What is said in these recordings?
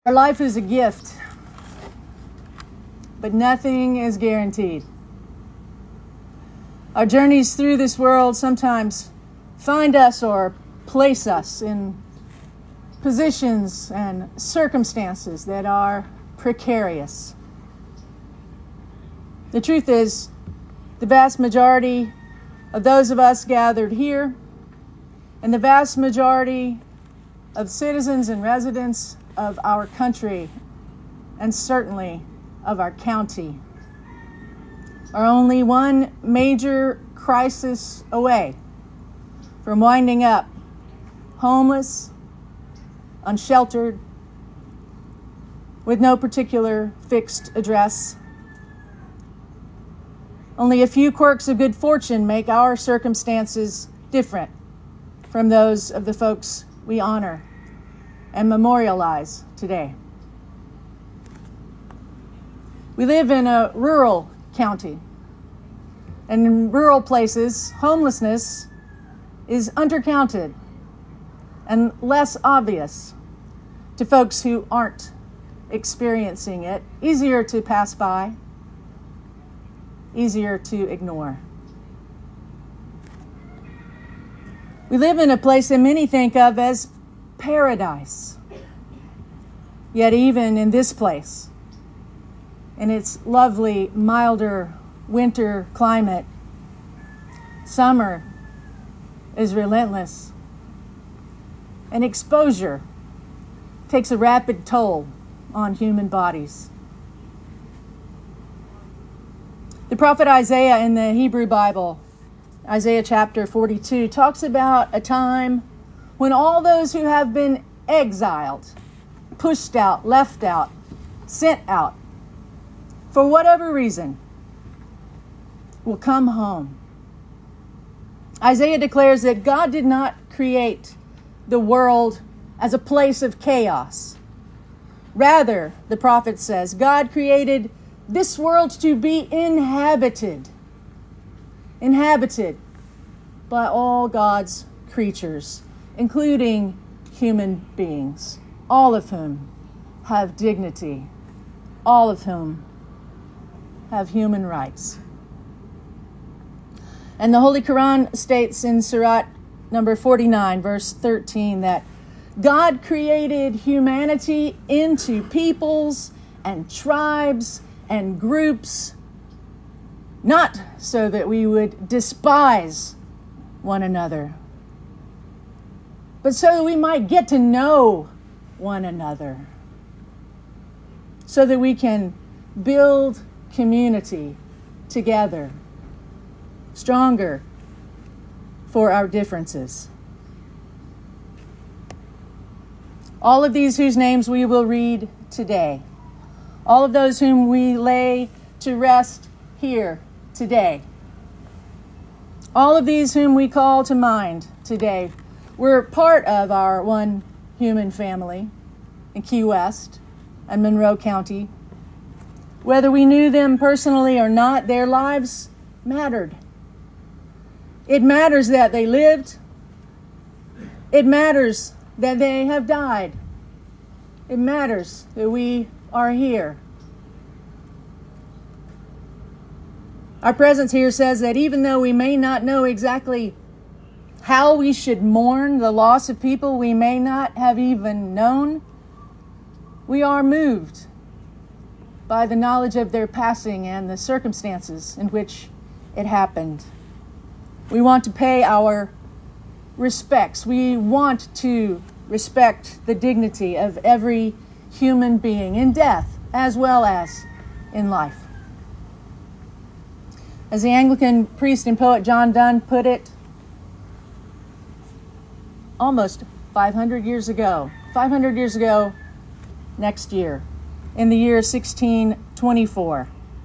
Our life is a gift, but nothing is guaranteed. Our journeys through this world sometimes find us or place us in positions and circumstances that are precarious. The truth is, the vast majority of those of us gathered here, and the vast majority of citizens and residents of our country, and certainly of our county, are only one major crisis away from winding up homeless, unsheltered, with no particular fixed address. Only a few quirks of good fortune make our circumstances different from those of the folks we honor and memorialize today. We live in a rural county, and in rural places, homelessness is undercounted and less obvious to folks who aren't experiencing it, easier to pass by, easier to ignore. We live in a place that many think of as paradise. Yet even in this place, in its lovely, milder winter climate, summer is relentless, and exposure takes a rapid toll on human bodies. The prophet Isaiah in the Hebrew Bible, Isaiah chapter 42, talks about a time when all those who have been exiled, pushed out, left out, sent out, for whatever reason, will come home. Isaiah declares that God did not create the world as a place of chaos. Rather, the prophet says, God created this world to be inhabited by all God's creatures, including human beings, all of whom have dignity, all of whom have human rights. And the Holy Quran states in Surah number 49, verse 13, that God created humanity into peoples and tribes and groups, not so that we would despise one another, but so that we might get to know one another, so that we can build community together, stronger for our differences. All of these whose names we will read today, all of those whom we lay to rest here today, all of these whom we call to mind today, were part of our one human family in Key West and Monroe County. Whether we knew them personally or not, their lives mattered. It matters that they lived. It matters that they have died. It matters that we are here. Our presence here says that even though we may not know exactly how we should mourn the loss of people we may not have even known, we are moved by the knowledge of their passing and the circumstances in which it happened. We want to pay our respects. We want to respect the dignity of every human being in death as well as in life. As the Anglican priest and poet John Donne put it, almost 500 years ago next year, in the year 1624.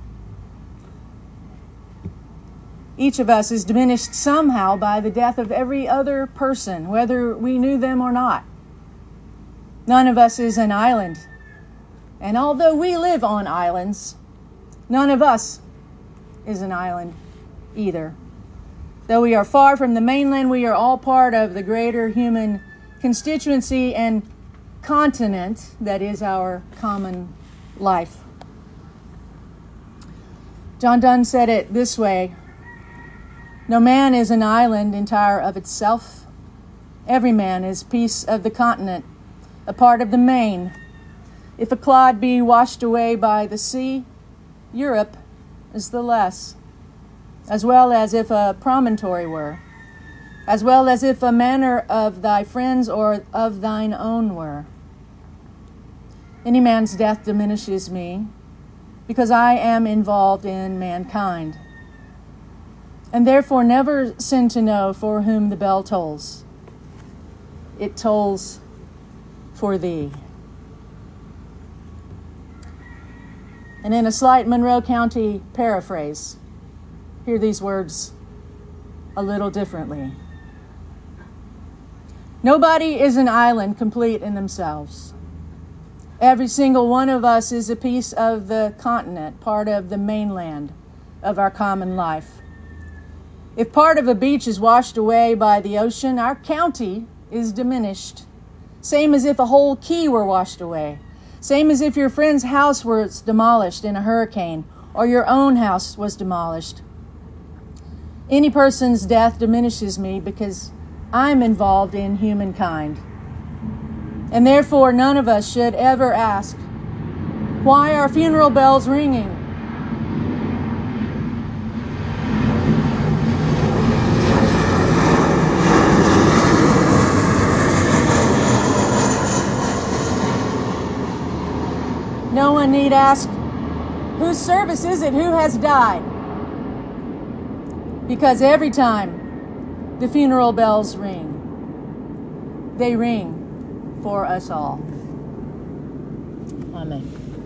Each of us is diminished somehow by the death of every other person, whether we knew them or not. None of us is an island. And although we live on islands, none of us is an island either. Though we are far from the mainland, we are all part of the greater human constituency, and continent that is our common life. John Donne said it this way: "No man is an island entire of itself. Every man is piece of the continent, a part of the main. If a clod be washed away by the sea, Europe is the less, as well as if a promontory were, as well as if a manor of thy friends or of thine own were. Any man's death diminishes me, because I am involved in mankind, and therefore never sin to know for whom the bell tolls. It tolls for thee." And in a slight Monroe County paraphrase, hear these words a little differently. Nobody is an island complete in themselves. Every single one of us is a piece of the continent, part of the mainland of our common life. If part of a beach is washed away by the ocean, our county is diminished. Same as if a whole key were washed away. Same as if your friend's house was demolished in a hurricane or your own house was demolished. Any person's death diminishes me because I'm involved in humankind. And therefore, none of us should ever ask, why are funeral bells ringing? No one need ask, whose service is it? Who has died? Because every time the funeral bells ring, they ring for us all. Amen.